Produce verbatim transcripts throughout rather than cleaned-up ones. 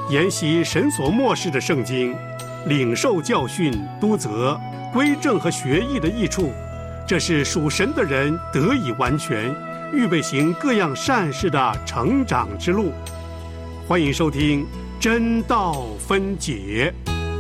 研习神所默示的圣经，领受教训、督责、归正和学艺的益处，这是属神的人得以完全，预备行各样善事的成长之路。欢迎收听真道分解。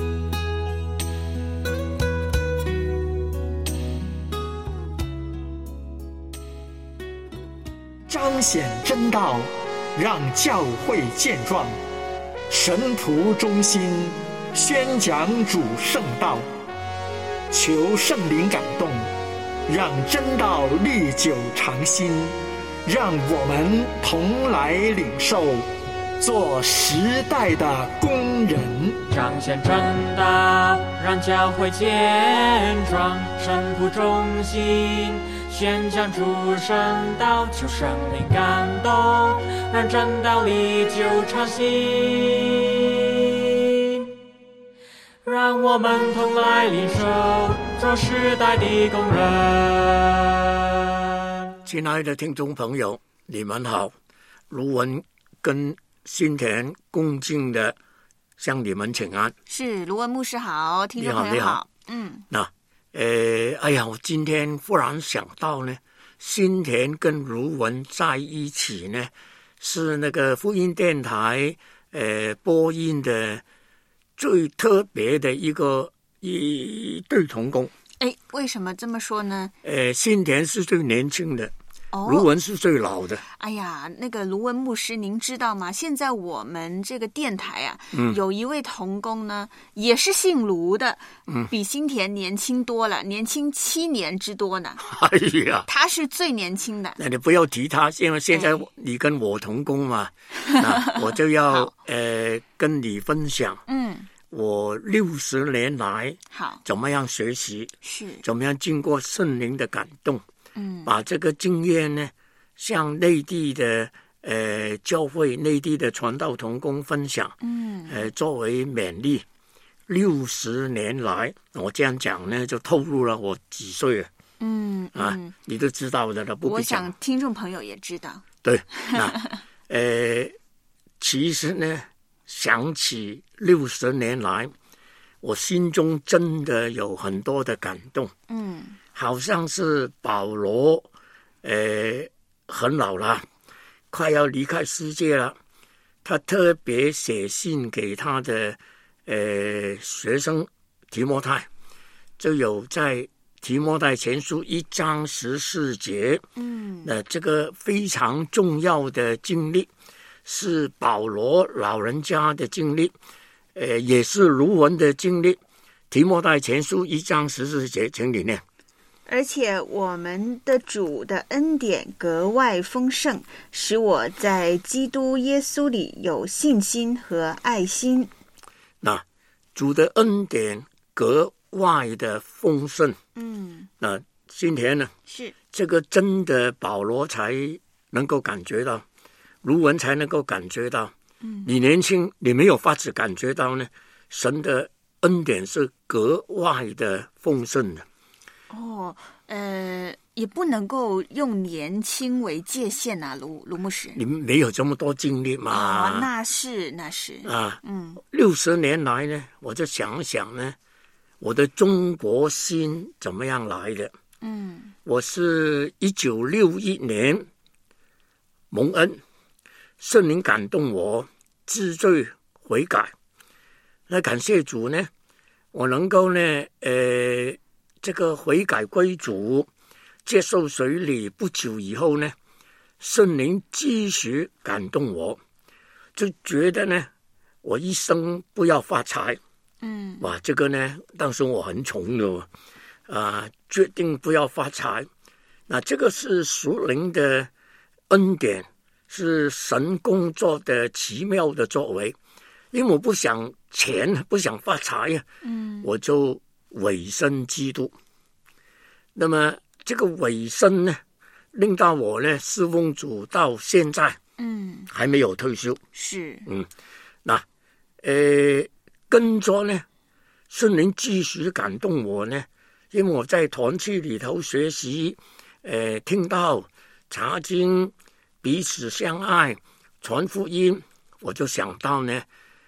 彰显真道，让教会健壮，神仆忠心，宣讲主圣道，求圣灵感动，让真道历久常新，让我们同来领受，做时代的工人。 彰显真道，让教会健壮，神仆忠心，宣讲主圣道，求圣灵感动，让真道历久常新，让我们同来领受，做时代的工人。 亲爱的听众朋友，你们好，卢文跟新田恭敬的向你们请安。 是，卢文牧师好，听众朋友好。 你好，你好。 嗯， 那呃，哎呀，我今天忽然想到呢，新田跟卢文在一起呢，是那个福音电台呃播音的最特别的一个一对同工。 哎，为什么这么说呢？ 呃，新田是最年轻的。 哦， 卢文是最老的。 哎呀，那个卢文牧师，您知道吗？现在我们这个电台啊， 嗯、 有一位同工呢，也是姓卢的， 嗯， 比新田年轻多了，年轻七年之多呢。 哎呀， 他是最年轻的。 那你不要提他，因为现在你跟我同工嘛，哎、那我就要呃跟你分享。 嗯。 我六十年来好怎么样学习， 是怎么样经过圣灵的感动， 嗯， 把这个经验呢向内地的呃教会、内地的传道同工分享， 嗯， 呃作为勉励。六十年来，我这样讲呢，就透露了我几岁了。 嗯啊， 嗯， 你都知道的了，不必讲。 我想听众朋友也知道。 对，那呃，其实呢。想起六十年来，我心中真的有很多的感动。 嗯， 好像是保罗，呃，很老了，快要离开世界了。他特别写信给他的呃学生提摩太，就有在提摩太前书一章十四节， 嗯， 那这个非常重要的经历。是保罗老人家的经历，呃，也是卢文的经历。提摩太前书一章十四节，请你念。 而且我们的主的恩典格外丰盛，使我在基督耶稣里有信心和爱心。 那主的恩典格外的丰盛， 嗯， 那今天呢， 是这个真的保罗才能够感觉到。卢文才能够感觉到，嗯，你年轻，你没有法子感觉到呢，神的恩典是格外的丰盛的。 哦，呃，也不能够用年轻为界限啊，卢卢牧师， 你没有这么多经历嘛？ 哦，那是那是啊， 嗯， 六十年来呢，我就想想呢，我的中国心怎么样来的？ 嗯， 我是一九六一年蒙恩。圣灵感动我知罪悔改，那感谢主呢，我能够呢，呃，这个悔改归主，接受水礼不久以后呢，圣灵继续感动我，就觉得呢，我一生不要发财， 嗯， 哇，这个呢，当时我很穷的，啊、呃，决定不要发财，那这个是属灵的恩典。是神工作的奇妙的作为，因为我不想钱，不想发财呀， 嗯， 我就委身基督。那么这个委身呢，令到我呢侍奉主到现在， 嗯， 还没有退休。 是， 嗯，那呃，跟着呢，圣灵继续感动我呢，因为我在团契里头学习，呃，听到查经。彼此相爱，传福音，我就想到呢，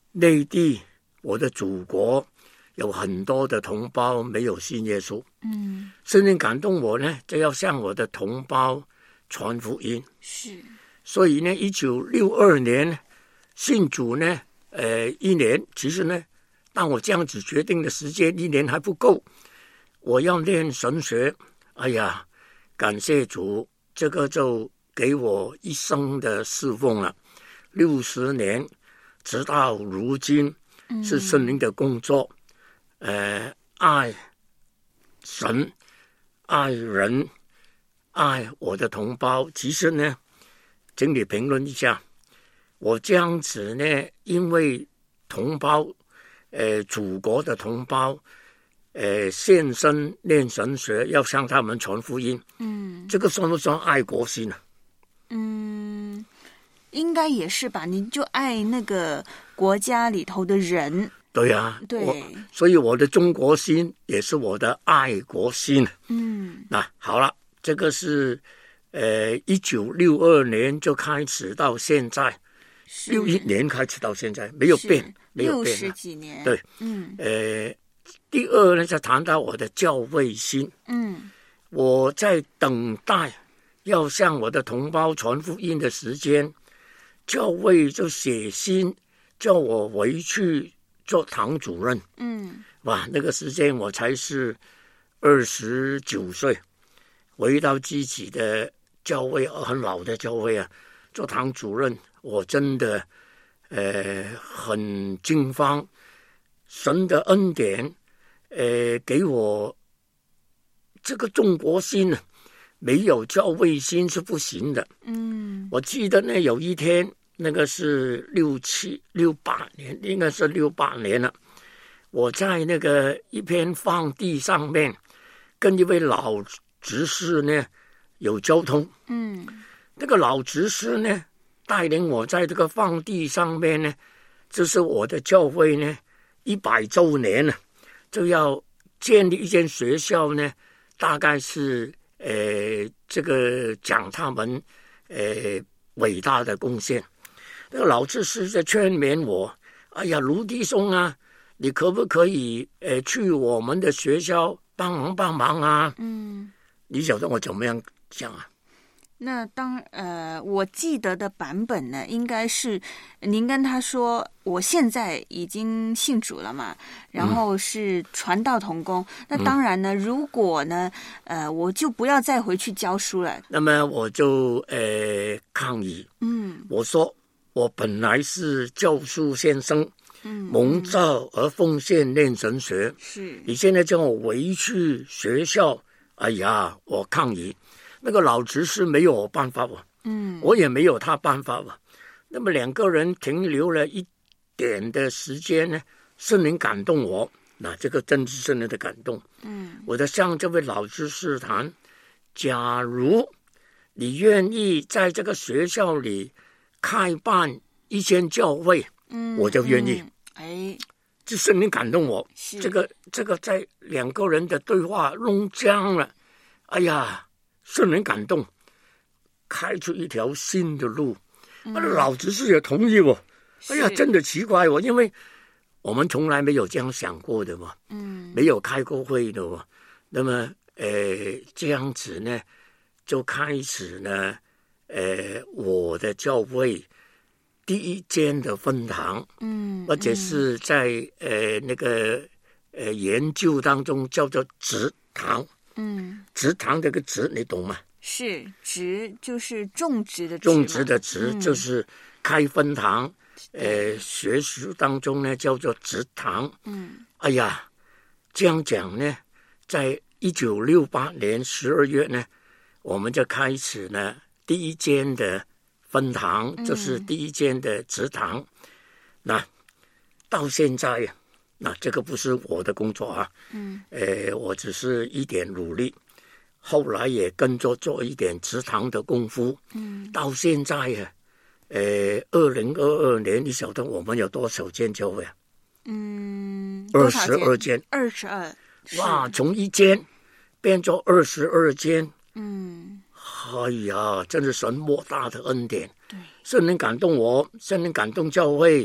内地我的祖国有很多的同胞没有信耶稣， 嗯， 圣灵感动我呢，就要向我的同胞传福音。 是， 所以呢，一九六二年信主呢，呃，一年，其实呢，当我这样子决定的时间一年还不够，我要念神学。哎呀，感谢主，这个就给我一生的侍奉了，六十年，直到如今，是圣灵的工作。呃，爱神，爱人，爱我的同胞。其实呢，请你评论一下，我这样子呢，因为同胞，呃，祖国的同胞，呃，献身念神学，要向他们传福音。 嗯， 这个算不算爱国心啊？ 嗯，应该也是吧。你就爱那个国家里头的人。 对啊， 对， 所以我的中国心也是我的爱国心。 嗯， 那好了，这个是呃一九六二年就开始到现在，六一年开始到现在没有变，没有变， 六十几年。 对， 嗯， 呃，第二呢，就谈到我的教会心。 嗯， 我在等待要向我的同胞传福音的时间，教会就写信叫我回去做堂主任。 嗯， 哇，那个时间我才是二十九岁，回到自己的教会，很老的教会啊，做堂主任，我真的呃很惊慌。神的恩典，呃，给我这个中国心啊，没有教会心是不行的。 嗯， 我记得呢，有一天。那个是六七六八年，应该是六八年了。我在那个一片荒地上面，跟一位老执事呢有交通。 嗯， 那个老执事呢带领我在这个荒地上面呢，这是我的教会呢一百周年了，就要建立一间学校呢，大概是呃这个讲他们呃伟大的贡献。那个老执事在劝勉我，哎呀，卢弟兄啊，你可不可以呃去我们的学校帮忙帮忙啊？ 嗯， 你晓得我怎么样讲啊？ 那当呃，我记得的版本呢，应该是您跟他说，我现在已经信主了嘛，然后是传道同工。嗯、那当然呢，如果呢，呃，我就不要再回去教书了。 那么我就呃抗议， 嗯， 我说我本来是教书先生， 嗯， 蒙召而奉献念神学， 是你现在叫我回去学校，哎呀，我抗议。那个老执事没有我办法吧， 嗯， 我也没有他办法吧。那么两个人停留了一点的时间呢，圣灵感动我，那这个真是圣灵的感动。 嗯， 我在向这位老执事谈，假如你愿意在这个学校里开办一间教会， 嗯， 我就愿意。 嗯、哎， 这圣灵感动我，这个这个在两个人的对话弄僵了，哎呀。圣灵感动，开出一条新的路。那、嗯、老执事也同意我。哎呀，真的奇怪哦，因为我们从来没有这样想过的嘛， 嗯， 没有开过会的嘛。那么，呃，这样子呢，就开始呢，呃，我的教会第一间的分堂， 嗯， 而且是在呃那个呃研究当中叫做植堂。 嗯， 植堂这个植你懂吗？ 是植就是种植的植， 种植的植、嗯、就是开分堂，呃，学术当中呢叫做植堂。 嗯， 哎呀，这样讲呢，在一九六八年十二月呢，我们就开始呢第一间的分堂， 嗯、 就是第一间的植堂。那到现在呀。那这个不是我的工作啊， 嗯， 呃，我只是一点努力，后来也跟着做一点植堂的功夫， 嗯， 到现在啊，呃，二零二二年，你晓得我们有多少间教会啊？ 嗯， 二十二间， 二十二， 哇，从一间变做二十二间， 嗯， 哎呀，真是神莫大的恩典， 对， 圣灵感动我，圣灵感动教会。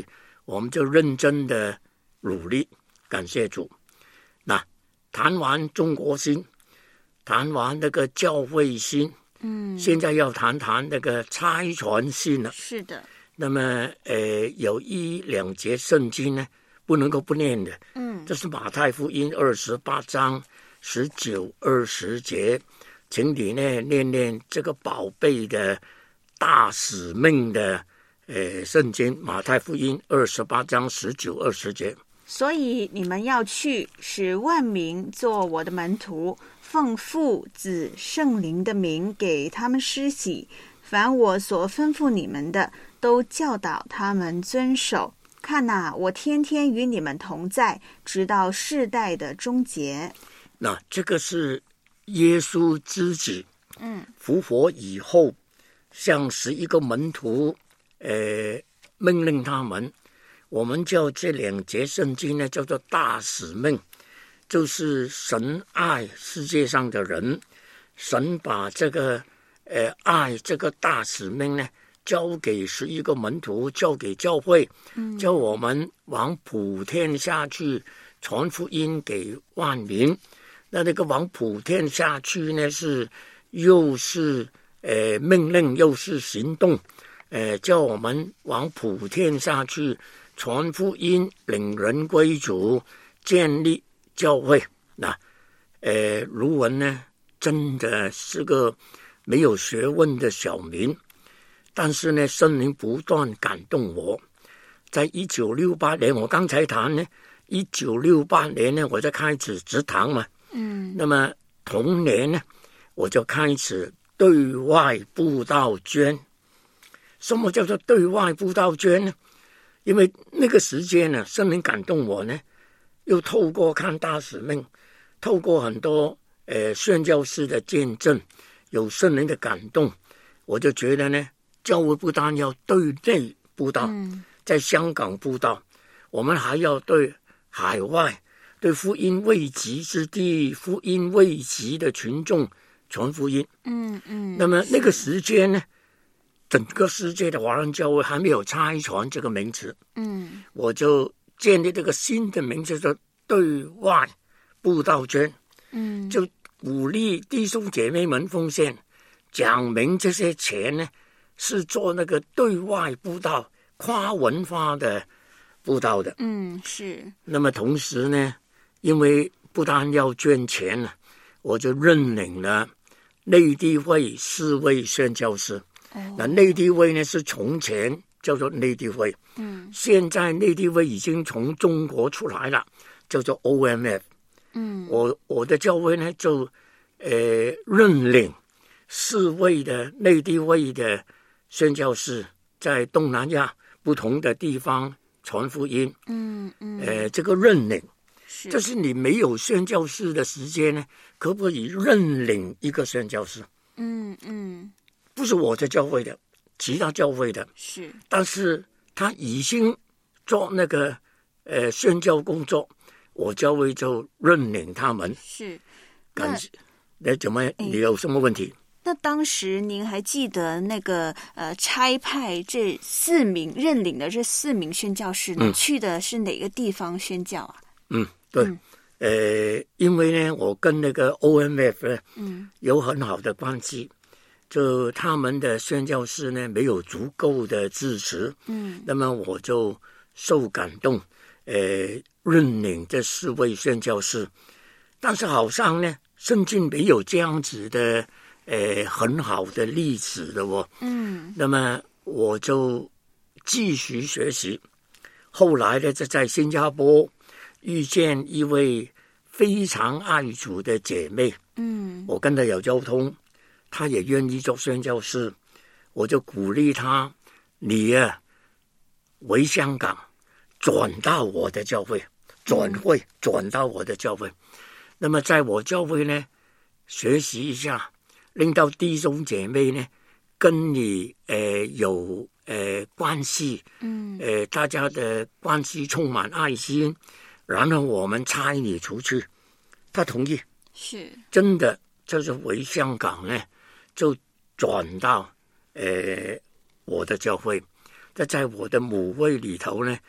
我们就认真的努力，感谢主。那谈完中国心，谈完那个教会心， 嗯， 现在要谈谈那个差传心了。 是的。 那么呃，有一两节圣经呢，不能够不念的。 嗯， 这是马太福音二十八章十九二十节，请你呢念念这个宝贝的大使命的呃圣经，马太福音二十八章十九二十节。 所以你们要去，使万民做我的门徒，奉父子圣灵的名给他们施洗，凡我所吩咐你们的，都教导他们遵守。看哪、啊，我天天与你们同在，直到世代的终结。 那这个是耶稣自己， 嗯， 复活以后，向十一个门徒，呃，命令他们。我们叫这两节圣经呢，叫做大使命，就是神爱世界上的人，神把这个呃爱这个大使命呢，交给十一个门徒，交给教会，嗯，叫我们往普天下去传福音给万民。那那个往普天下去呢，是又是呃命令又是行动，呃，叫我们往普天下去传福音，领人归主，建立教会。那呃，卢文呢，真的是个没有学问的小民，但是呢，圣灵不断感动我。在一九六八年，我刚才谈呢，一九六八年呢，我就开始植堂嘛。 嗯， 那么同年呢，我就开始对外布道捐。什么叫做对外布道捐呢？因为那个时间呢，圣灵感动我呢，又透过看大使命，透过很多呃宣教士的见证，有圣灵的感动，我就觉得呢，教会不单要对内布道， 嗯， 在香港布道，我们还要对海外，对福音未及之地、福音未及的群众传福音。 嗯嗯。 那么那个时间呢，整个世界的华人教会还没有差传这个名词， 嗯， 我就建立这个新的名字，叫对外布道捐， 嗯， 就鼓励弟兄姐妹们奉献，讲明这些钱呢是做那个对外布道、跨文化的布道的。 嗯，是。 那么同时呢，因为不但要捐钱了，我就认领了内地会四位宣教师。那内地会呢是从前叫做内地会， 嗯， 现在内地会已经从中国出来了，叫做 O M F。 嗯， 我我的教会呢就呃认领四位的内地会的宣教士，在东南亚不同的地方传福音。 嗯嗯， 呃，这个认领， 是， 就是你没有宣教士的时间呢，可不可以认领一个宣教士？ 嗯嗯。 不是我的教会的，其他教会的， 是， 但是他已经做那个呃宣教工作，我教会就认领他们。 是， 感谢。那怎么？你有什么问题？ 那当时您还记得那个呃差派这四名认领的这四名宣教士呢、嗯、去的是哪个地方宣教啊？ 嗯，对，嗯、呃，因为呢，我跟那个 O M F 呢， 嗯， 有很好的关系。就他们的宣教士呢没有足够的支持， 嗯， 那么我就受感动，呃，认领这四位宣教士。但是好像呢，圣经没有这样子的，呃，很好的例子的哦， 嗯， 那么我就继续学习。后来呢，就在新加坡遇见一位非常爱主的姐妹， 嗯， 我跟她有交通。他也愿意做宣教士，我就鼓励他，你啊，回香港转到我的教会，转会转到我的教会。那么在我教会呢，学习一下，令到弟兄姐妹呢跟你呃有呃关系， 嗯， 呃大家的关系充满爱心，然后我们差你出去，他同意， 是真的，就是回香港呢。就转到呃我的教会，在在我的母会里头呢，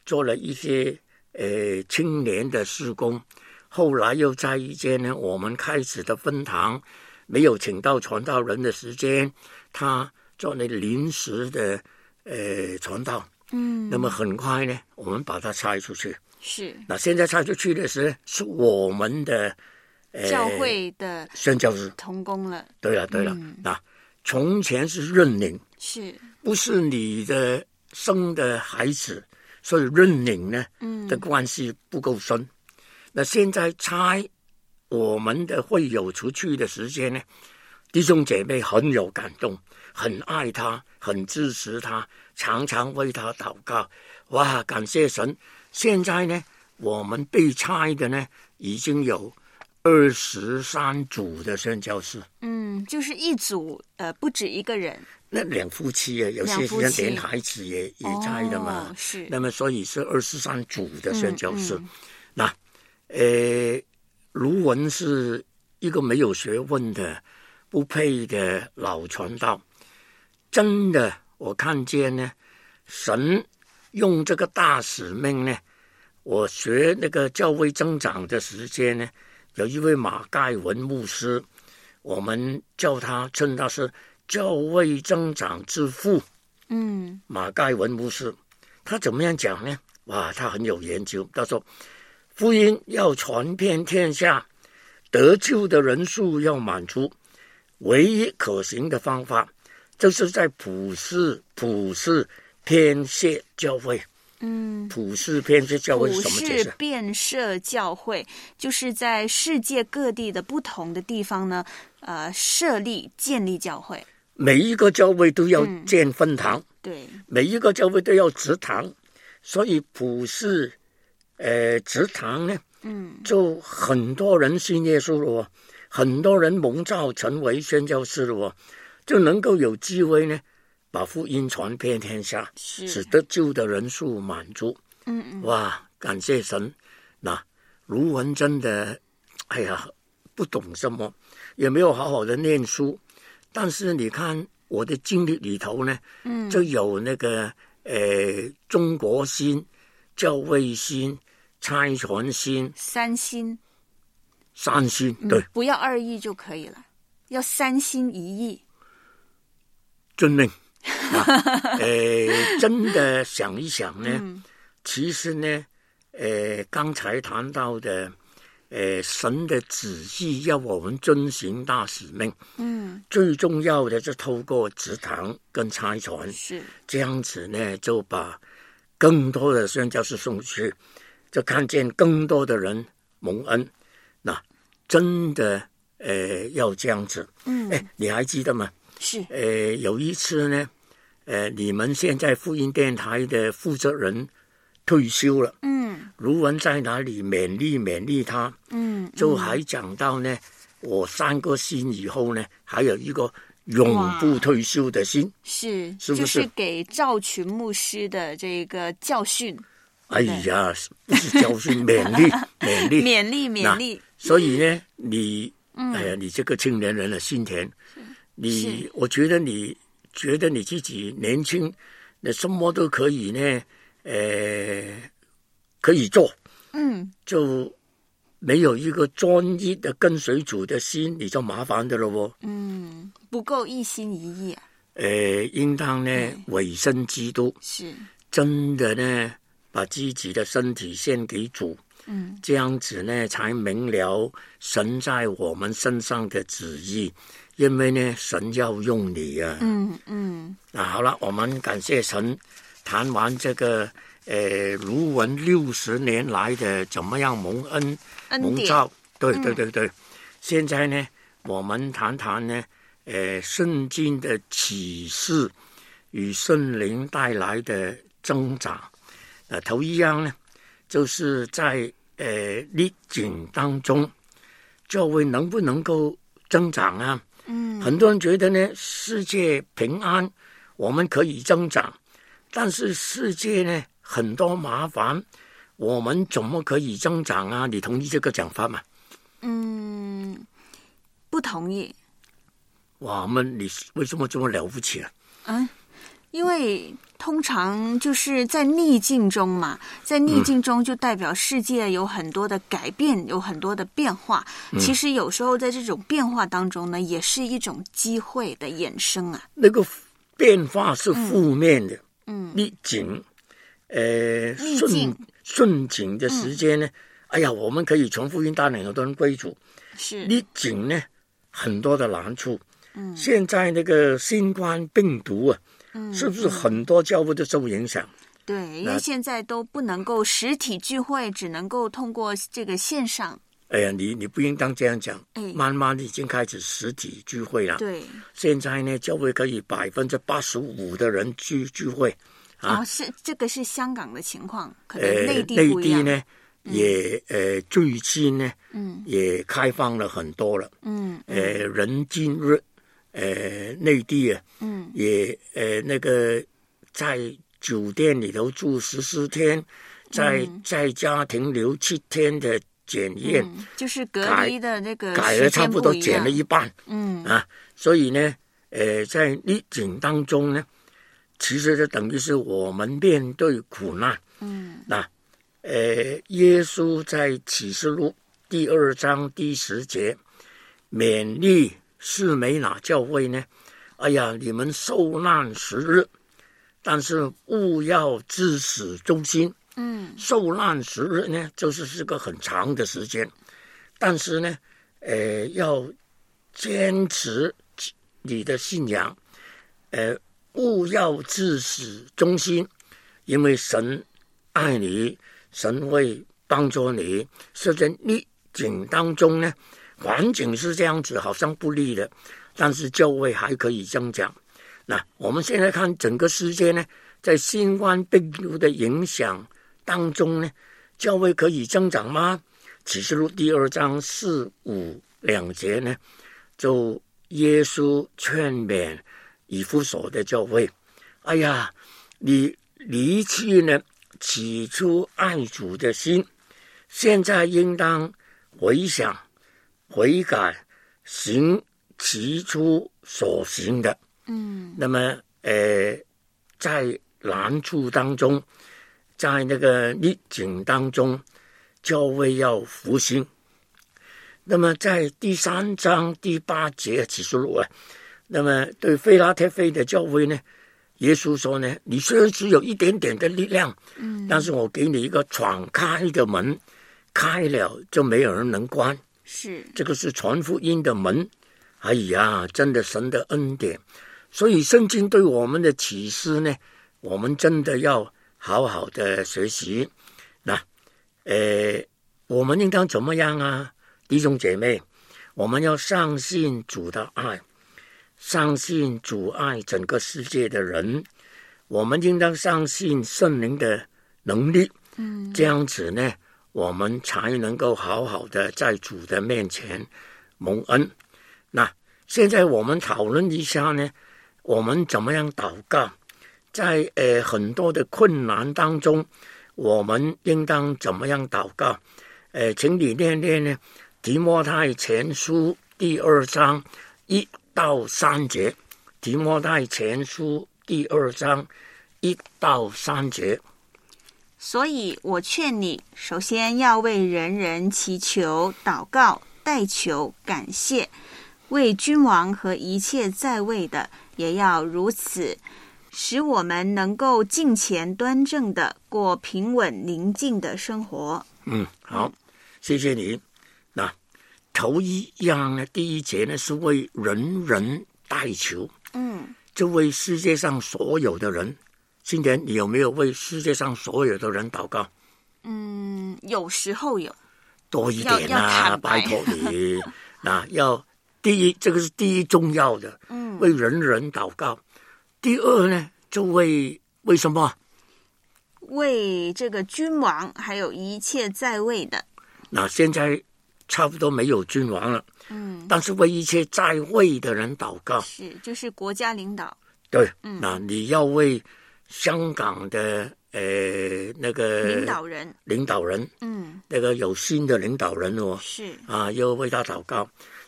做了一些呃青年的事工，后来又在一间呢我们开始的分堂，没有请到传道人的时间，他做那临时的呃传道。嗯，那么很快呢，我们把它拆出去。 是。 那现在拆出去的是是我们的、呃、 教会的宣教士同工了。 对了对了，嗯、那从前是认领， 是不是你的生的孩子，所以认领呢、嗯、的关系不够深。那现在拆我们的会友出去的时间呢，弟兄姐妹很有感动，很爱他，很支持他，常常为他祷告。哇，感谢神！现在呢，我们被拆的呢，已经有二十三组的宣教士。 嗯，就是一组，呃，不止一个人。 那两夫妻啊，有些人连孩子也也拆的嘛。 哦，是。 那么所以是二十三组的宣教士。 嗯嗯、 那，呃，卢文是一个没有学问的、不配的老传道。真的，我看见呢，神用这个大使命呢，我学那个教会增长的时间呢，有一位马盖文牧师，我们叫他称他是教会增长之父。嗯，马盖文牧师，他怎么样讲呢？哇，他很有研究。他说，福音要传遍天下，得救的人数要满足，唯一可行的方法，就是在普世普世偏谢教会。嗯，普世偏谢教会是什么解释？ 普世遍设教会，就是在世界各地的不同的地方呢，呃，设立建立教会。 每一个教会都要建分堂，嗯、 对， 每一个教会都要植堂，所以普世呃植堂呢，嗯，就很多人信耶稣了，很多人蒙召成为宣教士了，就能够有机会呢，把福音传遍天下，使得救的人数满足。嗯嗯，哇，感谢神！那卢文真的，哎呀，不懂什么，也没有好好的念书，但是你看我的经历里头呢，嗯，就有那个呃中国心、教会心、差传心、 三心， 三心对、 嗯，不要二意就可以了，要三心一意。 遵命。啊、呃，真的想一想呢，嗯、其实呢，呃，刚才谈到的，呃，神的旨意要我们遵行大使命，嗯，最重要的是透过植堂跟差传，是这样子呢，就把更多的宣教士送去，就看见更多的人蒙恩。那真的，呃，要这样子，嗯，哎，你还记得吗？ 是， 呃，有一次呢，呃，你们现在福音电台的负责人退休了，嗯，卢文在哪里勉励勉励他，嗯，就还讲到呢，我三个心以后呢，还有一个永不退休的心， 是， 是不是？ 就是给赵群牧师的这个教训。 哎呀，不是教训，勉励，勉励， 勉励，勉励。 所以呢，你，哎呀，你这个青年人的心田。你我觉得你觉得你自己年轻，那什么都可以呢，呃，可以做，嗯，就没有一个专一的跟随主的心，你就麻烦的了哦。 嗯，不够一心一意啊。 呃，应当呢委身基督， 是真的呢，把自己的身体献给主。嗯，这样子呢，才明了神在我们身上的旨意。因为呢，神要用你啊。嗯嗯。那好了，我们感谢神，谈完这个呃卢文六十年来的怎么样蒙恩蒙召，对对对对。嗯、现在呢，我们谈谈呢，呃圣经的启示与圣灵带来的增长。呃，头一样呢，就是在呃逆境当中，教会能不能够增长啊？嗯，很多人觉得呢，世界平安，我们可以增长，但是世界呢很多麻烦，我们怎么可以增长啊？你同意这个讲法吗？ 嗯，不同意。 哇，我们你为什么这么了不起啊？ 嗯， 因为通常就是在逆境中嘛，在逆境中就代表世界有很多的改变，有很多的变化。 嗯、 其实有时候在这种变化当中呢，也是一种机会的衍生啊。 那个变化是负面的， 嗯， 逆境，呃，顺顺境的时间呢，嗯、哎呀，我们可以从福音大能很多人归主。 是逆境呢，很多的难处。 嗯， 现在那个新冠病毒啊。嗯、是不是很多教会都受影响？ 对，因为现在都不能够实体聚会，只能够通过这个线上。 哎呀，你你不应当这样讲。哎，慢慢已经开始实体聚会了。 对， 现在呢，教会可以百分之八十五的人聚聚会。 啊，哦、是这个是香港的情况，可能内地不一样。 内地呢，嗯、也呃最近呢，嗯，也开放了很多了。嗯，嗯呃，人均日。呃，内地啊，嗯，也呃那个在酒店里头住十四天，在、嗯、在家停留七天的检验、 嗯，就是隔离的那个改了差不多减了一半，嗯啊，所以呢，呃，在逆境当中呢，其实就等于是我们面对苦难，嗯，那呃，耶稣在启示录第二章第十节勉励士美拿教会呢，哎呀，你们受难十日，但是务要至死忠心。嗯，受难十日呢，就是是个很长的时间，但是呢，呃，要坚持你的信仰，呃，务要至死忠心，因为神爱你，神会帮助你。是在逆境当中呢。环境是这样子，好像不利的，但是教会还可以增长。那我们现在看整个世界呢，在新冠病毒的影响当中呢，教会可以增长吗？启示录第二章四五两节呢，就耶稣劝勉以弗所的教会，哎呀，你离弃呢起初爱主的心，现在应当回想。悔改，行起初所行的，嗯，那么呃，在难处当中，在那个逆境当中，教会要复兴。那么在第三章第八节启示录啊，那么对非拉铁非的教会呢，耶稣说呢，你虽然只有一点点的力量，嗯，但是我给你一个敞开的门，开了就没有人能关。 是， 这个是传福音的门，哎呀，真的神的恩典。所以圣经对我们的启示呢，我们真的要好好的学习。那，呃，我们应当怎么样啊？弟兄姐妹，我们要相信主的爱，相信主爱整个世界的人。我们应当相信圣灵的能力，嗯，这样子呢，我们才能够好好的在主的面前蒙恩。那现在我们讨论一下呢，我们怎么样祷告？在呃很多的困难当中，我们应当怎么样祷告？呃，请你念念呢，提摩太前书第二章一到三节。提摩太前书第二章一到三节。 所以我劝你，首先要为人人祈求、祷告、代求、感谢，为君王和一切在位的也要如此，使我们能够敬虔端正的过平稳宁静的生活。 嗯，好，谢谢你。那头一样呢，第一节呢是为人人代求，嗯，就为世界上所有的人。今年你有没有为世界上所有的人祷告？ 嗯，有时候有， 多一点啊，拜托你。那要第一，这个是第一重要的，嗯，为人人祷告。第二呢，就为为什么？ 为这个君王，还有一切在位的。 那现在差不多没有君王了，嗯，但是为一切在位的人祷告， 是就是国家领导。 对，嗯，那你要为香港的呃那个领导人， 领导人，嗯，那个有新的领导人哦， 是啊， 要为他祷告。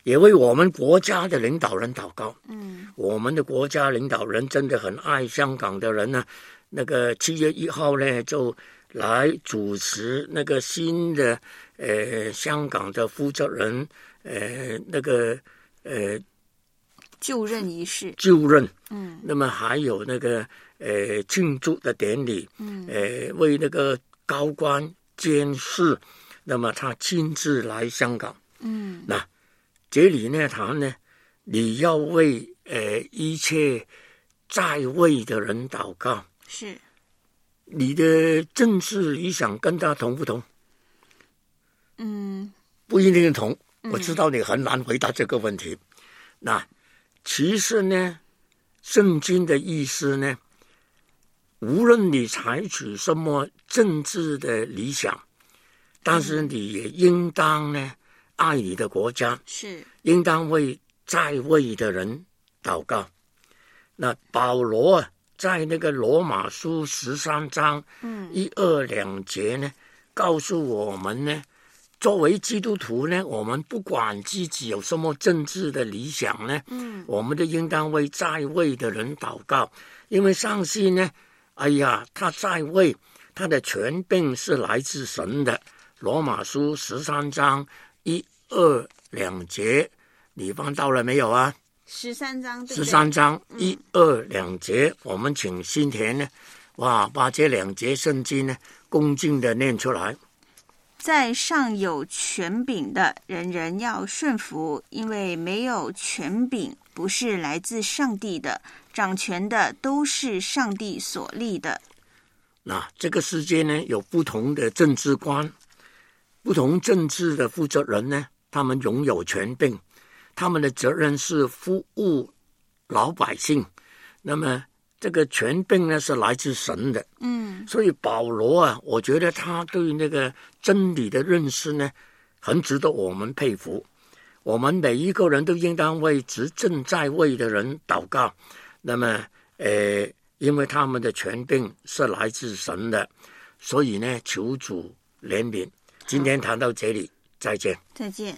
也为我们国家的领导人祷告。 嗯， 我们的国家领导人真的很爱香港的人呢。那个七月一号呢，就来主持那个新的呃香港的负责人呃那个呃就任仪式。 就任。 嗯， 那么还有那个呃庆祝的典礼。 嗯， 呃为那个高官监事，那么他亲自来香港。 嗯， 那这里呢谈呢，你要为呃一切在位的人祷告。 是。 你的政治理想跟他同不同？ 嗯， 不一定同。我知道你很难回答这个问题。嗯、那其实呢，圣经的意思呢，无论你采取什么政治的理想，但是你也应当呢爱你的国家， 是应当为在位的人祷告。那保罗啊，在那个罗马书十三章一二两节呢，告诉我们呢，作为基督徒呢，我们不管自己有什么政治的理想呢，嗯，我们都应当为在位的人祷告，因为上帝呢，哎呀，他在位，他的权柄是来自神的。罗马书十三章一二两节，你翻到了没有啊？ 十三章， 十三章一二两节，我们请新田呢，哇，把这两节圣经呢，恭敬的念出来。 在上有权柄的，人人要顺服，因为没有权柄不是来自上帝的，掌权的都是上帝所立的。 那这个世界呢，有不同的政治观，不同政治的负责人呢，他们拥有权柄，他们的责任是服务老百姓。那么这个权柄呢，是来自神的。嗯，所以保罗啊，我觉得他对那个真理的认识呢，很值得我们佩服。我们每一个人都应当为执政在位的人祷告。那么，呃，因为他们的权柄是来自神的，所以呢，求主怜悯。今天谈到这里，再见。 再见。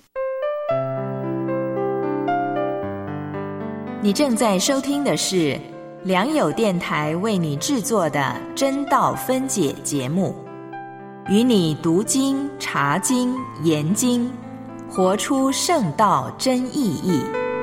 你正在收听的是良友电台为你制作的真道分解节目，与你读经、查经、研经，活出圣道真意义。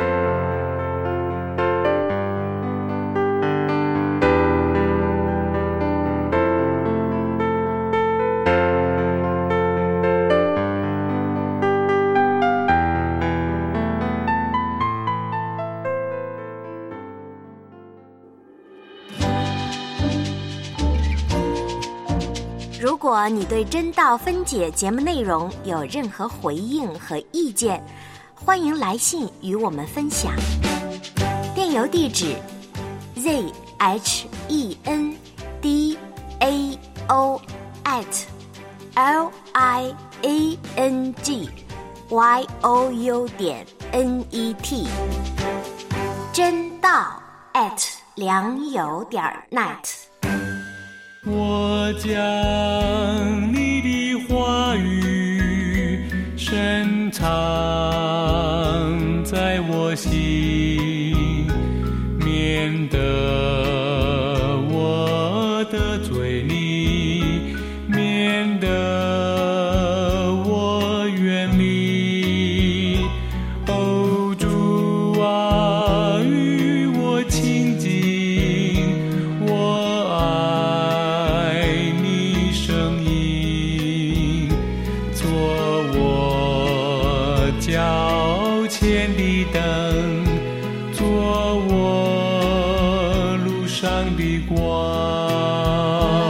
如果你对真道分解节目内容有任何回应和意见，欢迎来信与我们分享。电邮地址 z h e n d a o at l i a n g y o u 点 n e t， 真道 at 良友点 net。 我将你的话语深藏在我心，免得我得罪你，免得我远离。哦，主啊，与我亲近，我爱你声音，做我脚前的灯，做我路上的光。